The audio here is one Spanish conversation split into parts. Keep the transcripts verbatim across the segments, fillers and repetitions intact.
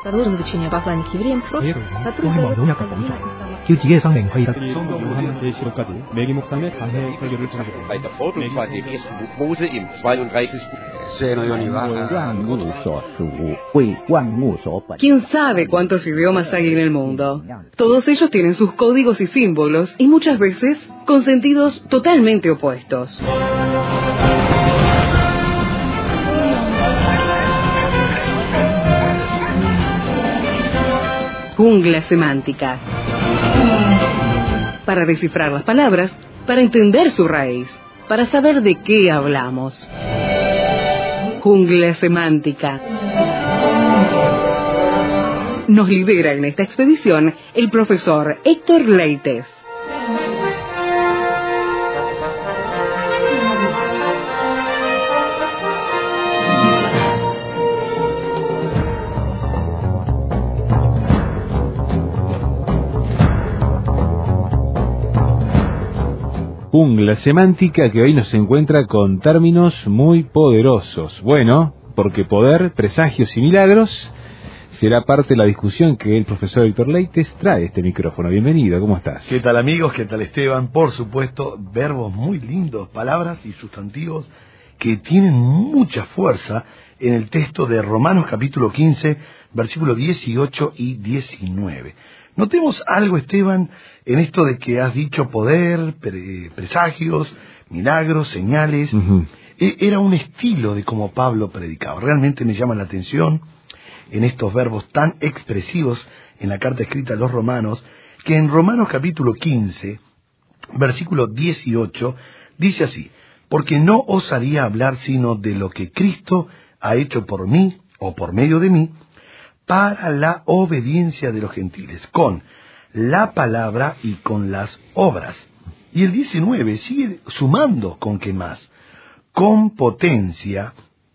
Продолжим изучение послания к евреям. Просто 그 지혜의 성령 회의가 성경요한 계시록까지 매기 목사님의 강해 설교를 전하겠습니다. Bei der Vortragsweise im ersten Buch Mose im zweiunddreißigsten 万物所属，为万物所本。 ¿Quién sabe cuántos idiomas hay en el mundo? Todos ellos tienen sus códigos y símbolos, y muchas veces con sentidos totalmente opuestos. Jungla semántica. Para descifrar las palabras, para entender su raíz, para saber de qué hablamos. Jungla semántica. Nos lidera en esta expedición el profesor Héctor Leites. Jungla semántica que hoy nos encuentra con términos muy poderosos. Bueno, porque poder, presagios y milagros será parte de la discusión que el profesor Héctor Leites trae a este micrófono. Bienvenido, ¿cómo estás? ¿Qué tal, amigos? ¿Qué tal, Esteban? Por supuesto, verbos muy lindos, palabras y sustantivos que tienen mucha fuerza en el texto de Romanos capítulo quince, versículos dieciocho y diecinueve. Notemos algo, Esteban, en esto de que has dicho poder, pre presagios, milagros, señales. Uh-huh. e Era un estilo de cómo Pablo predicaba. Realmente me llama la atención en estos verbos tan expresivos en la carta escrita a los romanos, que en Romanos capítulo quince, versículo dieciocho, dice así: porque no osaría hablar sino de lo que Cristo ha hecho por mí, o por medio de mí, para la obediencia de los gentiles, con la palabra y con las obras. Y el diecinueve sigue sumando con qué más, con potencia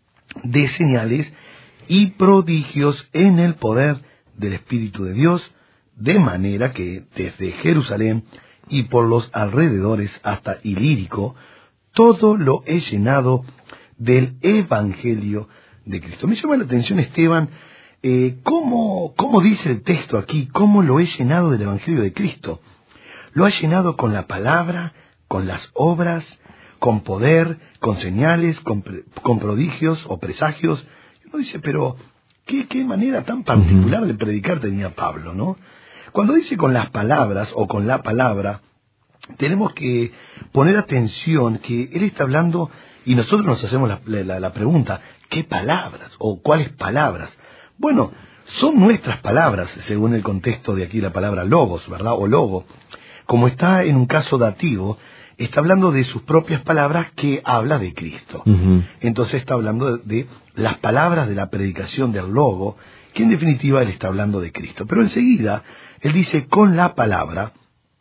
de señales y prodigios en el poder del Espíritu de Dios, de manera que desde Jerusalén y por los alrededores hasta Ilírico, todo lo he llenado del Evangelio de Cristo. Me llama la atención, Esteban, Eh, ¿cómo, ¿Cómo dice el texto aquí? ¿Cómo lo he llenado del Evangelio de Cristo? Lo ha llenado con la palabra, con las obras, con poder, con señales, con, con prodigios o presagios. Uno dice, pero ¿qué, qué manera tan particular de predicar tenía Pablo, ¿no? Cuando dice con las palabras o con la palabra, tenemos que poner atención que él está hablando, y nosotros nos hacemos la, la, la pregunta, ¿qué palabras o cuáles palabras? Bueno, son nuestras palabras, según el contexto de aquí la palabra logos, ¿verdad? O logo. Como está en un caso dativo, está hablando de sus propias palabras que habla de Cristo. Uh-huh. Entonces está hablando de, de las palabras de la predicación del logo, que en definitiva él está hablando de Cristo. Pero enseguida, él dice con la palabra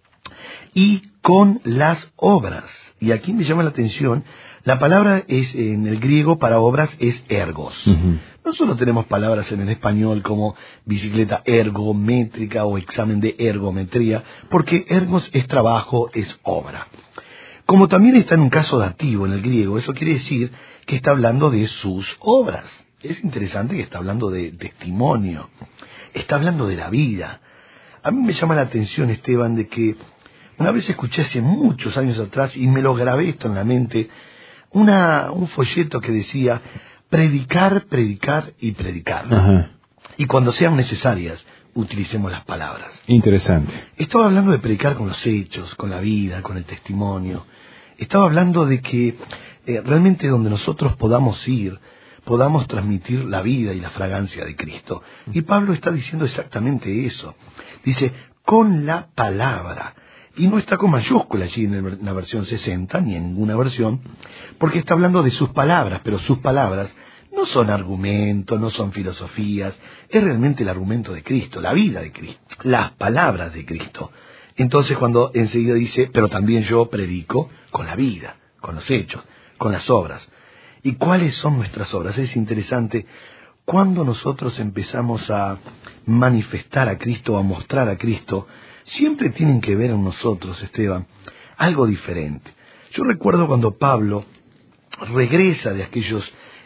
y con las obras. Y aquí me llama la atención, la palabra es en el griego para obras es ergos. Uh-huh. Nosotros tenemos palabras en el español como bicicleta ergométrica o examen de ergometría, porque ergos es trabajo, es obra. Como también está en un caso dativo en el griego, eso quiere decir que está hablando de sus obras. Es interesante que está hablando de testimonio, está hablando de la vida. A mí me llama la atención, Esteban, de que una vez escuché hace muchos años atrás, y me lo grabé esto en la mente, una, un folleto que decía: predicar, predicar y predicar. Ajá. Y cuando sean necesarias, utilicemos las palabras. Interesante. Estaba hablando de predicar con los hechos, con la vida, con el testimonio. Estaba hablando de que eh, realmente donde nosotros podamos ir, podamos transmitir la vida y la fragancia de Cristo. Y Pablo está diciendo exactamente eso. Dice, con la palabra. Y no está con mayúscula allí en la versión sesenta, ni en ninguna versión, porque está hablando de sus palabras, pero sus palabras no son argumentos, no son filosofías, es realmente el argumento de Cristo, la vida de Cristo, las palabras de Cristo. Entonces cuando enseguida dice, pero también yo predico con la vida, con los hechos, con las obras. ¿Y cuáles son nuestras obras? Es interesante, cuando nosotros empezamos a manifestar a Cristo, a mostrar a Cristo, siempre tienen que ver en nosotros, Esteban, algo diferente. Yo recuerdo cuando Pablo regresa de aquellos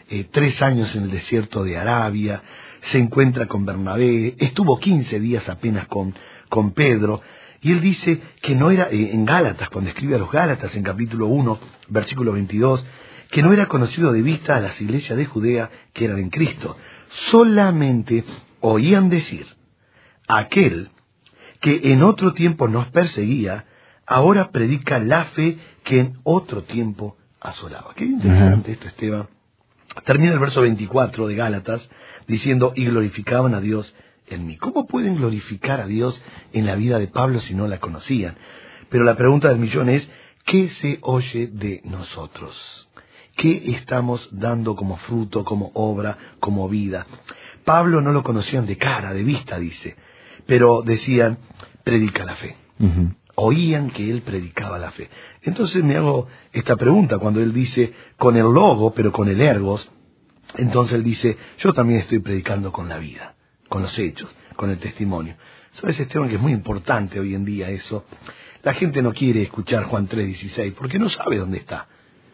eh, tres años en el desierto de Arabia, se encuentra con Bernabé, estuvo quince días apenas con, con Pedro, y él dice que no era, eh, en Gálatas, cuando escribe a los Gálatas en capítulo uno, versículo veintidós, que no era conocido de vista a las iglesias de Judea que eran en Cristo. Solamente oían decir, aquel que en otro tiempo nos perseguía, ahora predica la fe que en otro tiempo asolaba. Qué interesante esto, Esteban. Termina el verso veinticuatro de Gálatas diciendo, y glorificaban a Dios en mí. ¿Cómo pueden glorificar a Dios en la vida de Pablo si no la conocían? Pero la pregunta del millón es, ¿qué se oye de nosotros? ¿Qué estamos dando como fruto, como obra, como vida? Pablo no lo conocían de cara, de vista, dice, pero decían, predica la fe. Uh-huh. Oían que él predicaba la fe. Entonces me hago esta pregunta, cuando él dice, con el logo, pero con el ergos, entonces él dice, yo también estoy predicando con la vida, con los hechos, con el testimonio. ¿Sabes, Esteban, que es muy importante hoy en día eso? La gente no quiere escuchar Juan tres dieciséis porque no sabe dónde está.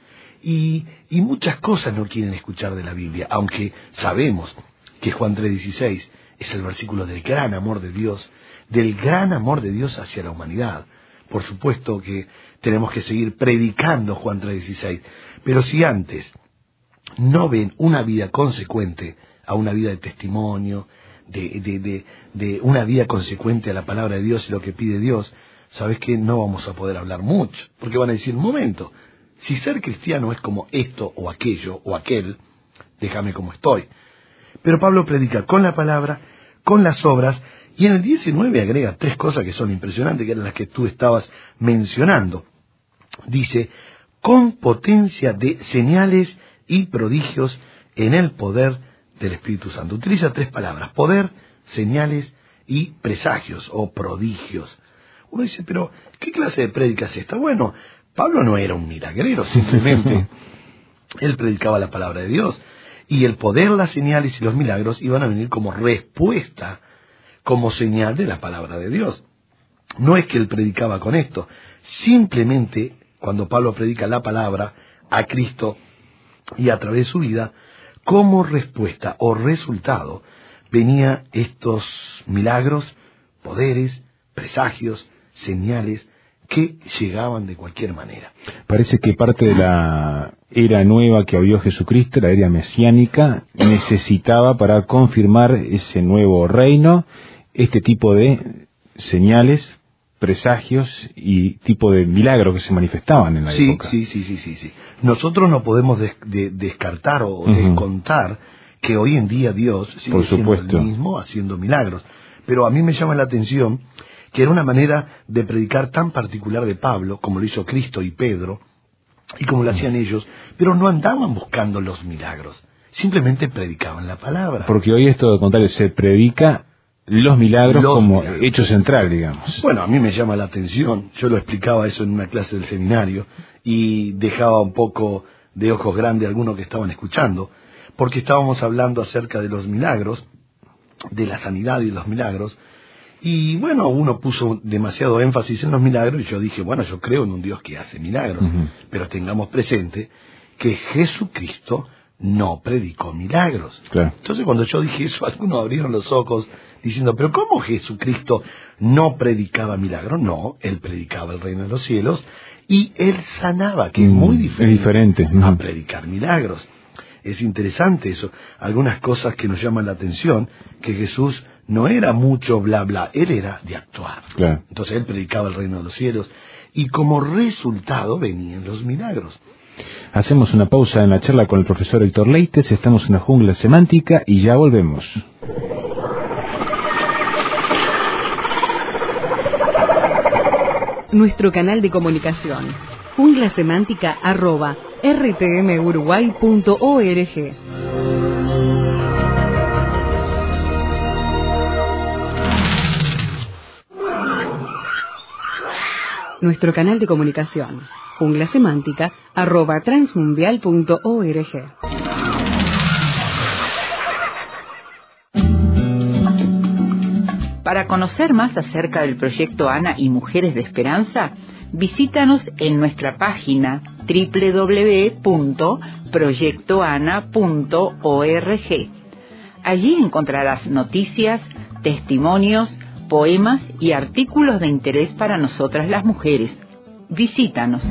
Y, y muchas cosas no quieren escuchar de la Biblia, aunque sabemos que Juan tres dieciséis es el versículo del gran amor de Dios, del gran amor de Dios hacia la humanidad. Por supuesto que tenemos que seguir predicando Juan tres dieciséis, pero si antes no ven una vida consecuente a una vida de testimonio, de, de, de, de una vida consecuente a la palabra de Dios y lo que pide Dios, sabes que no vamos a poder hablar mucho, porque van a decir, un momento, si ser cristiano es como esto o aquello o aquel, déjame como estoy. Pero Pablo predica con la palabra, con las obras, y en el diecinueve agrega tres cosas que son impresionantes, que eran las que tú estabas mencionando. Dice, con potencia de señales y prodigios en el poder del Espíritu Santo. Utiliza tres palabras, poder, señales y presagios o prodigios. Uno dice, pero ¿qué clase de prédica es esta? Bueno, Pablo no era un milagrero, simplemente él predicaba la palabra de Dios, y el poder, las señales y los milagros iban a venir como respuesta, como señal de la palabra de Dios. No es que él predicaba con esto, simplemente cuando Pablo predica la palabra a Cristo y a través de su vida, como respuesta o resultado venía estos milagros, poderes, presagios, señales que llegaban de cualquier manera. Parece que parte de la era nueva que abrió Jesucristo, la era mesiánica, necesitaba para confirmar ese nuevo reino, este tipo de señales, presagios y tipo de milagros que se manifestaban en la sí, época. Sí, sí, sí, sí, sí. Nosotros no podemos des, de, descartar o uh-huh. descontar que hoy en día Dios sigue Por siendo supuesto. el mismo haciendo milagros. Pero a mí me llama la atención que era una manera de predicar tan particular de Pablo, como lo hizo Cristo y Pedro, y como lo hacían ellos, pero no andaban buscando los milagros, simplemente predicaban la palabra. Porque hoy es todo lo contrario, se predica los milagros los como milagros. hecho central, digamos. Bueno, a mí me llama la atención, yo lo explicaba eso en una clase del seminario, y dejaba un poco de ojos grandes a algunos que estaban escuchando, porque estábamos hablando acerca de los milagros, de la sanidad y de los milagros, y bueno, uno puso demasiado énfasis en los milagros y yo dije, bueno, yo creo en un Dios que hace milagros, uh-huh. pero tengamos presente que Jesucristo no predicó milagros. Claro. Entonces cuando yo dije eso, algunos abrieron los ojos diciendo, pero ¿cómo Jesucristo no predicaba milagros? No, él predicaba el reino de los cielos y él sanaba, que mm, es muy diferente, es diferente. a Uh-huh. predicar milagros. Es interesante eso, algunas cosas que nos llaman la atención, que Jesús no era mucho bla bla, él era de actuar. Claro. Entonces él predicaba el reino de los cielos y como resultado venían los milagros. Hacemos una pausa en la charla con el profesor Héctor Leites, estamos en la jungla semántica y ya volvemos. Nuestro canal de comunicación, junglasemántica arroba r t m uruguay punto org. Nuestro canal de comunicación, junglasemántica arroba transmundial punto org. Para conocer más acerca del proyecto ANA y Mujeres de Esperanza, visítanos en nuestra página doble u doble u doble u punto proyecto ana punto org. Allí encontrarás noticias, testimonios, poemas y artículos de interés para nosotras las mujeres. Visítanos.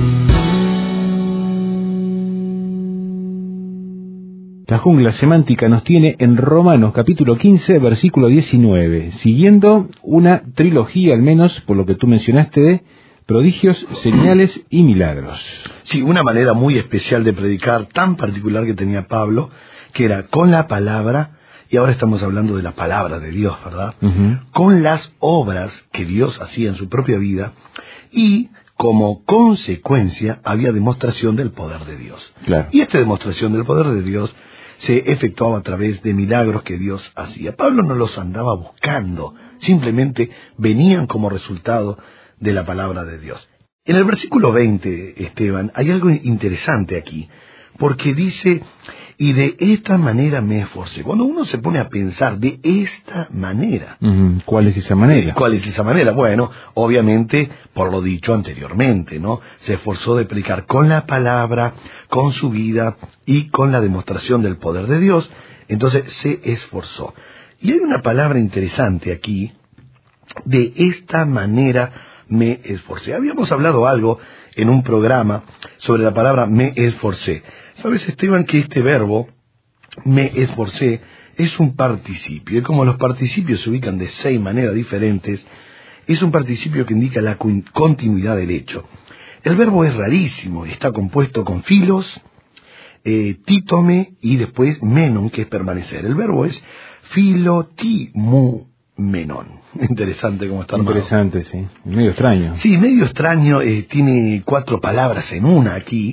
La jungla semántica nos tiene en Romanos capítulo quince, versículo diecinueve, siguiendo una trilogía, al menos por lo que tú mencionaste, de prodigios, señales y milagros. Sí, una manera muy especial de predicar, tan particular que tenía Pablo, que era con la palabra, y ahora estamos hablando de la palabra de Dios, ¿verdad? Uh-huh. Con las obras que Dios hacía en su propia vida, y como consecuencia había demostración del poder de Dios. Claro. Y esta demostración del poder de Dios se efectuaba a través de milagros que Dios hacía. Pablo no los andaba buscando, simplemente venían como resultado de la palabra de Dios. En el versículo veinte, Esteban, hay algo interesante aquí, porque dice, y de esta manera me esforcé. Cuando uno se pone a pensar de esta manera... Uh-huh. ¿Cuál es esa manera? ¿Cuál es esa manera? Bueno, obviamente, por lo dicho anteriormente, ¿no? Se esforzó de predicar con la palabra, con su vida y con la demostración del poder de Dios. Entonces, se esforzó. Y hay una palabra interesante aquí, de esta manera me esforcé. Habíamos hablado algo en un programa sobre la palabra me esforcé. ¿Sabes, Esteban, que este verbo, me esforcé, es un participio? Y como los participios se ubican de seis maneras diferentes, es un participio que indica la continuidad del hecho. El verbo es rarísimo, está compuesto con filos, eh, títome y después menon, que es permanecer. El verbo es filotimumenon. Interesante cómo está armado. Interesante, sí. Medio extraño. Sí, medio extraño. Eh, tiene cuatro palabras en una aquí.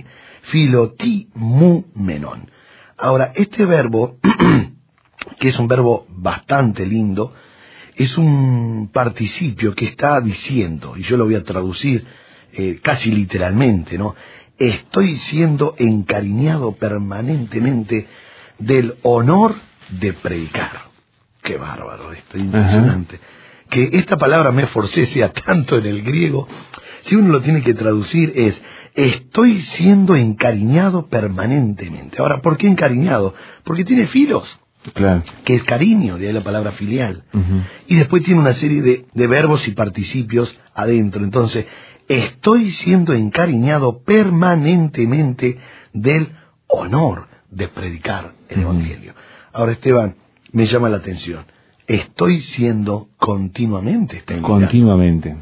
Filotimumenon. Ahora, este verbo, que es un verbo bastante lindo, es un participio que está diciendo, y yo lo voy a traducir eh, casi literalmente, ¿no? Estoy siendo encariñado permanentemente del honor de predicar. Qué bárbaro esto, impresionante. Ajá. Que esta palabra me esforcé sea tanto en el griego, si uno lo tiene que traducir es, estoy siendo encariñado permanentemente. Ahora, ¿por qué encariñado? Porque tiene filos, claro, que es cariño, de ahí la palabra filial. Uh-huh. Y después tiene una serie de, de verbos y participios adentro. Entonces, estoy siendo encariñado permanentemente del honor de predicar el uh-huh. Evangelio. Ahora, Esteban, me llama la atención. Estoy siendo continuamente. Continuamente.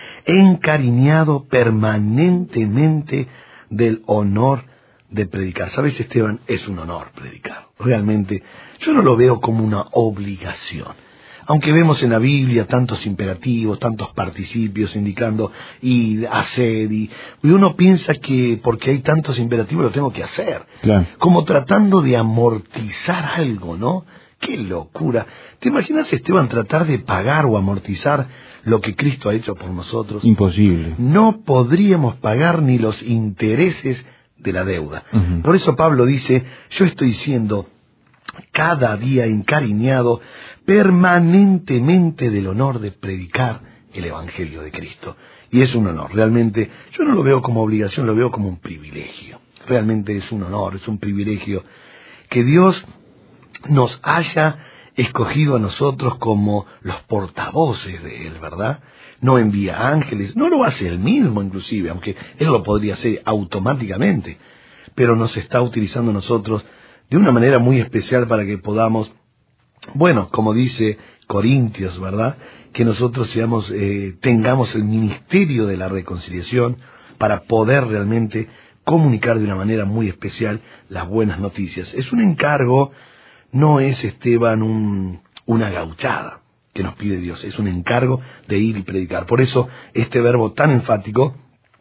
Encariñado permanentemente del honor de predicar. ¿Sabes, Esteban? Es un honor predicar. Realmente, yo no lo veo como una obligación. Aunque vemos en la Biblia tantos imperativos, tantos participios indicando y hacer, y, y uno piensa que porque hay tantos imperativos lo tengo que hacer. Claro. Como tratando de amortizar algo, ¿no? ¡Qué locura! ¿Te imaginas, Esteban, tratar de pagar o amortizar lo que Cristo ha hecho por nosotros? Imposible. No podríamos pagar ni los intereses de la deuda. Uh-huh. Por eso Pablo dice, yo estoy siendo cada día encariñado permanentemente del honor de predicar el Evangelio de Cristo. Y es un honor, realmente, yo no lo veo como obligación, lo veo como un privilegio. Realmente es un honor, es un privilegio que Dios nos haya escogido a nosotros como los portavoces de Él, ¿verdad? No envía ángeles, no lo hace Él mismo inclusive, aunque Él lo podría hacer automáticamente, pero nos está utilizando a nosotros de una manera muy especial para que podamos, bueno, como dice Corintios, ¿verdad? Que nosotros seamos, eh, tengamos el ministerio de la reconciliación para poder realmente comunicar de una manera muy especial las buenas noticias. Es un encargo. No es, Esteban, un, una gauchada que nos pide Dios, es un encargo de ir y predicar. Por eso este verbo tan enfático,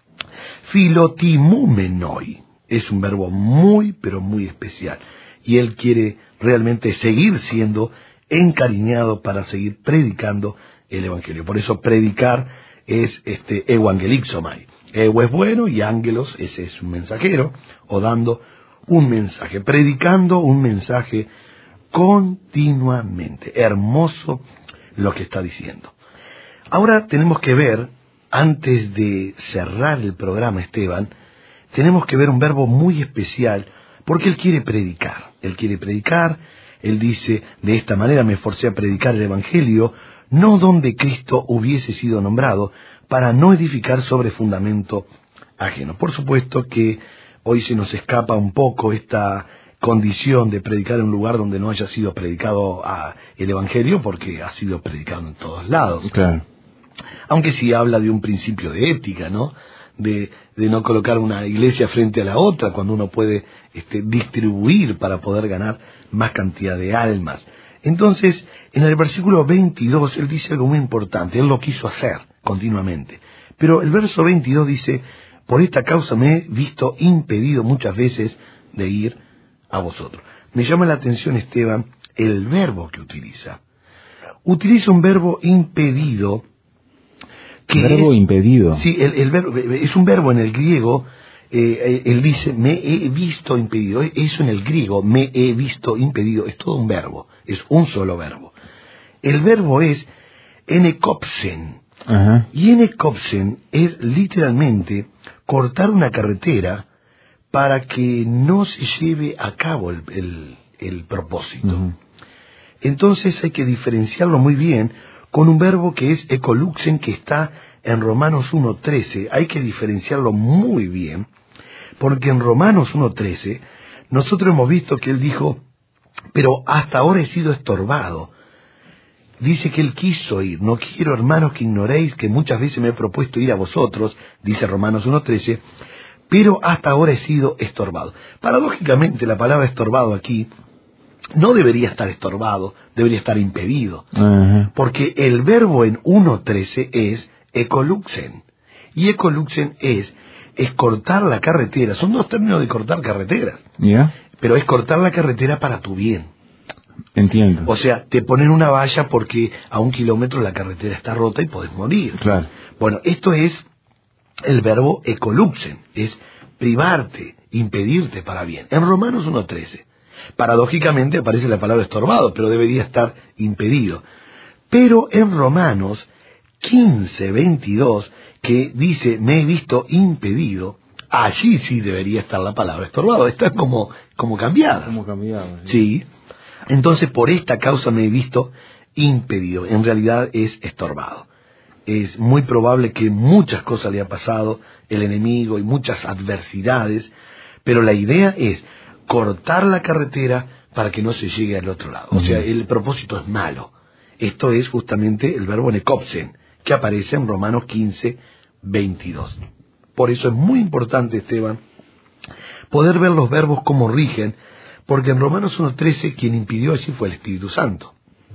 filotimumenoi, es un verbo muy, pero muy especial. Y él quiere realmente seguir siendo encariñado para seguir predicando el Evangelio. Por eso predicar es este evangelixomai. Evo es bueno y ángelos, ese es un mensajero, o dando un mensaje, predicando un mensaje continuamente. Hermoso lo que está diciendo. Ahora tenemos que ver antes de cerrar el programa, Esteban, tenemos que ver un verbo muy especial, porque él quiere predicar. Él quiere predicar, él dice, de esta manera me esforcé a predicar el Evangelio, no donde Cristo hubiese sido nombrado, para no edificar sobre fundamento ajeno. Por supuesto que hoy se nos escapa un poco esta condición de predicar en un lugar donde no haya sido predicado a el Evangelio, porque ha sido predicado en todos lados. Claro. Aunque sí habla de un principio de ética, ¿no? De, de no colocar una iglesia frente a la otra cuando uno puede este, distribuir para poder ganar más cantidad de almas. Entonces, en el versículo veintidós, él dice algo muy importante. Él lo quiso hacer continuamente. Pero el verso veintidós dice, por esta causa me he visto impedido muchas veces de ir a vosotros. Me llama la atención, Esteban, el verbo que utiliza. Utiliza un verbo impedido. Que verbo es, impedido. Sí, el, el verbo, es un verbo en el griego, eh, él dice, me he visto impedido. Eso en el griego, me he visto impedido, es todo un verbo, es un solo verbo. El verbo es enekopsen. Ajá. Y enekopsen es literalmente cortar una carretera para que no se lleve a cabo el, el, el propósito. Uh-huh. Entonces hay que diferenciarlo muy bien con un verbo que es ekoluxen, que está en Romanos uno trece. Hay que diferenciarlo muy bien, porque en Romanos uno trece nosotros hemos visto que él dijo, pero hasta ahora he sido estorbado. Dice que él quiso ir. No quiero, hermanos, que ignoréis que muchas veces me he propuesto ir a vosotros, dice Romanos uno trece, pero hasta ahora he sido estorbado. Paradójicamente, la palabra estorbado aquí no debería estar estorbado, debería estar impedido. Uh-huh. Porque el verbo en uno trece es ekoluxen. Y ekoluxen es, es cortar la carretera. Son dos términos de cortar carreteras. Yeah. Pero es cortar la carretera para tu bien. Entiendo. O sea, te ponen una valla porque a un kilómetro la carretera está rota y podés morir. Claro. Bueno, esto es el verbo ekoluxen. Es privarte, impedirte para bien. En Romanos uno trece. Paradójicamente aparece la palabra estorbado, pero debería estar impedido. Pero en Romanos quince veintidós, que dice, me he visto impedido, allí sí debería estar la palabra estorbado. Está como, como cambiada. Como cambiada. Sí. Sí. Entonces, por esta causa me he visto impedido. En realidad es estorbado. Es muy probable que muchas cosas le ha pasado el enemigo y muchas adversidades, pero la idea es cortar la carretera para que no se llegue al otro lado. O sea, el propósito es malo. Esto es justamente el verbo nekopsen, que aparece en Romanos quince veintidós. Por eso es muy importante, Esteban, poder ver los verbos cómo rigen, porque en Romanos uno trece quien impidió allí fue el Espíritu Santo.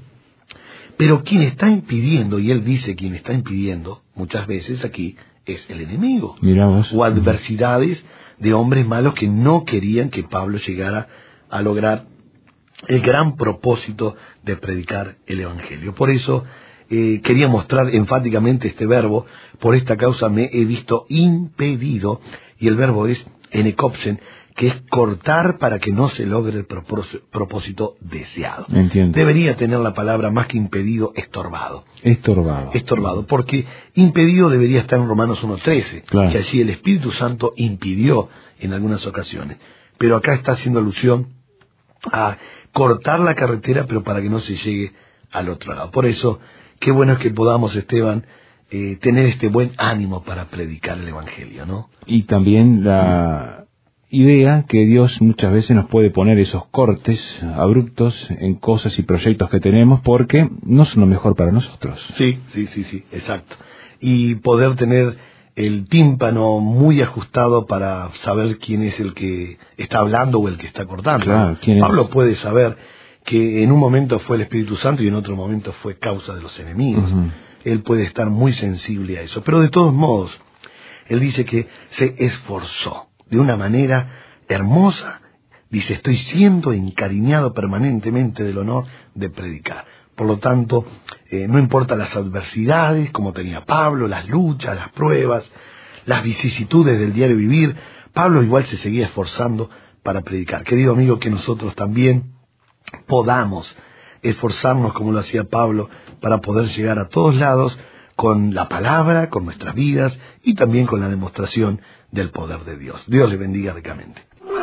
Pero quien está impidiendo, y él dice quien está impidiendo, muchas veces aquí, es el enemigo. Mirá vos. O adversidades de hombres malos que no querían que Pablo llegara a lograr el gran propósito de predicar el Evangelio. Por eso eh, quería mostrar enfáticamente este verbo, por esta causa me he visto impedido, y el verbo es enekopsen, que es cortar para que no se logre el propósito deseado. Entiendo. Debería tener la palabra más que impedido, estorbado. Estorbado. Estorbado, porque impedido debería estar en Romanos uno trece, claro, que allí el Espíritu Santo impidió en algunas ocasiones. Pero acá está haciendo alusión a cortar la carretera, pero para que no se llegue al otro lado. Por eso, qué bueno es que podamos, Esteban, eh, tener este buen ánimo para predicar el Evangelio, ¿no? Y también la idea que Dios muchas veces nos puede poner esos cortes abruptos en cosas y proyectos que tenemos porque no son lo mejor para nosotros. Sí, sí, sí, sí, exacto. Y poder tener el tímpano muy ajustado para saber quién es el que está hablando o el que está cortando. Claro, ¿quién es? Pablo puede saber que en un momento fue el Espíritu Santo y en otro momento fue causa de los enemigos. Uh-huh. Él puede estar muy sensible a eso. Pero de todos modos, él dice que se esforzó de una manera hermosa. Dice, estoy siendo encariñado permanentemente del honor de predicar. Por lo tanto, eh, no importa las adversidades, como tenía Pablo, las luchas, las pruebas, las vicisitudes del diario vivir, Pablo igual se seguía esforzando para predicar. Querido amigo, que nosotros también podamos esforzarnos como lo hacía Pablo para poder llegar a todos lados, con la palabra, con nuestras vidas y también con la demostración del poder de Dios. Dios le bendiga ricamente.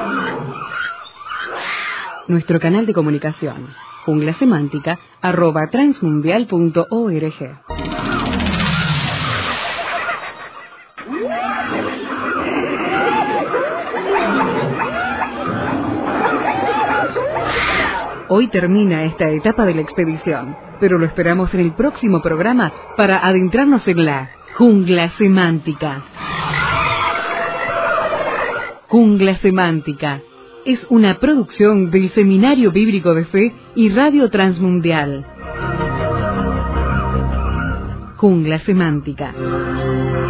Nuestro canal de comunicación, jungla semántica arroba transmundial punto org. Hoy termina esta etapa de la expedición, pero lo esperamos en el próximo programa para adentrarnos en la jungla semántica. Jungla semántica es una producción del Seminario Bíblico de Fe y Radio Transmundial. Jungla semántica.